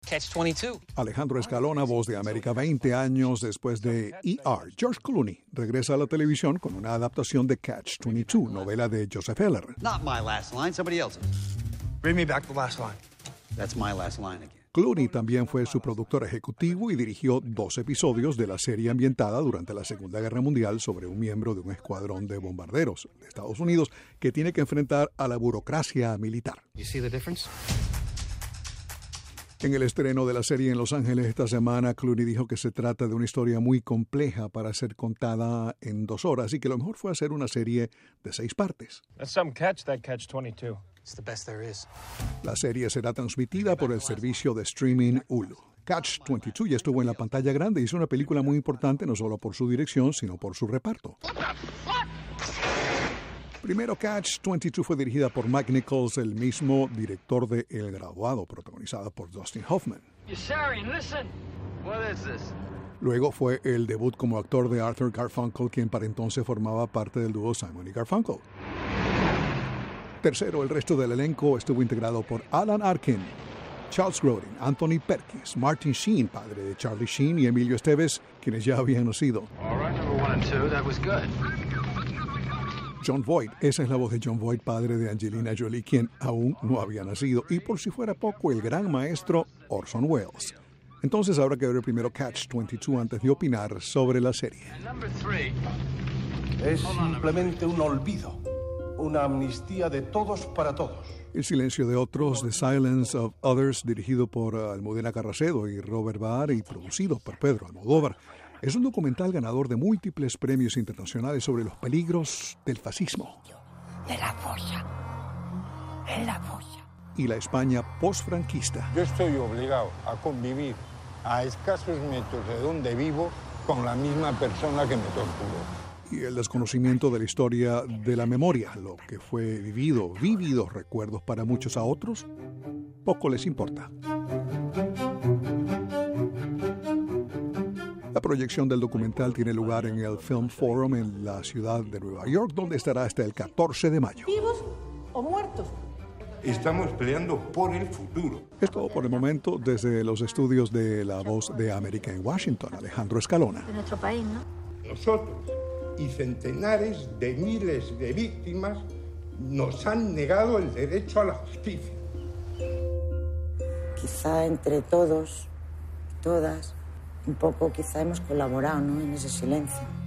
Catch-22. Alejandro Escalona, Voz de América, 20 años después de ER. George Clooney regresa a la televisión con una adaptación de Catch-22, novela de Joseph Heller. Not my last line, somebody else's. Read me back the last line. That's my last line again. Clooney también fue su productor ejecutivo y dirigió 2 episodios de la serie ambientada durante la Segunda Guerra Mundial sobre un miembro de un escuadrón de bombarderos de Estados Unidos que tiene que enfrentar a la burocracia militar. You see the difference? En el estreno de la serie en Los Ángeles esta semana, Clooney dijo que se trata de una historia muy compleja para ser contada en 2 horas y que lo mejor fue hacer una serie de 6 partes. That's some catch, that Catch-22. It's the best there is. La serie será transmitida por el servicio de streaming Hulu. Catch-22 ya estuvo en la pantalla grande y es una película muy importante no solo por su dirección, sino por su reparto. Primero, Catch-22 fue dirigida por Mike Nichols, el mismo director de El Graduado, protagonizada por Dustin Hoffman. Yasarian, listen. What is this? Luego fue el debut como actor de Arthur Garfunkel, quien para entonces formaba parte del dúo Simon y Garfunkel. Tercero, el resto del elenco estuvo integrado por Alan Arkin, Charles Grodin, Anthony Perkins, Martin Sheen, padre de Charlie Sheen, y Emilio Estevez, quienes ya habían nacido. All right, number 1 and 2, that was good. Jon Voight, esa es la voz de Jon Voight, padre de Angelina Jolie, quien aún no había nacido. Y por si fuera poco, el gran maestro Orson Welles. Entonces habrá que ver primero Catch-22 antes de opinar sobre la serie. And number 3. Es simplemente un olvido, una amnistía de todos para todos. El silencio de otros, The Silence of Others, dirigido por Almudena Carracedo y Robert Baar y producido por Pedro Almodóvar, es un documental ganador de múltiples premios internacionales sobre los peligros del fascismo de la polla, en la polla, y la España postfranquista. Yo estoy obligado a convivir a escasos metros de donde vivo con la misma persona que me torturó. Y el desconocimiento de la historia de la memoria, lo que fue vívidos recuerdos para muchos, a otros poco les importa. La proyección del documental tiene lugar en el Film Forum en la ciudad de Nueva York, donde estará hasta el 14 de mayo. ¿Vivos o muertos? Estamos peleando por el futuro. Es todo por el momento desde los estudios de La Voz de América en Washington. Alejandro Escalona. de nuestro país, ¿no? Nosotros y centenares de miles de víctimas nos han negado el derecho a la justicia. Quizá entre todos, todas, un poco quizá hemos colaborado, ¿no?, en ese silencio.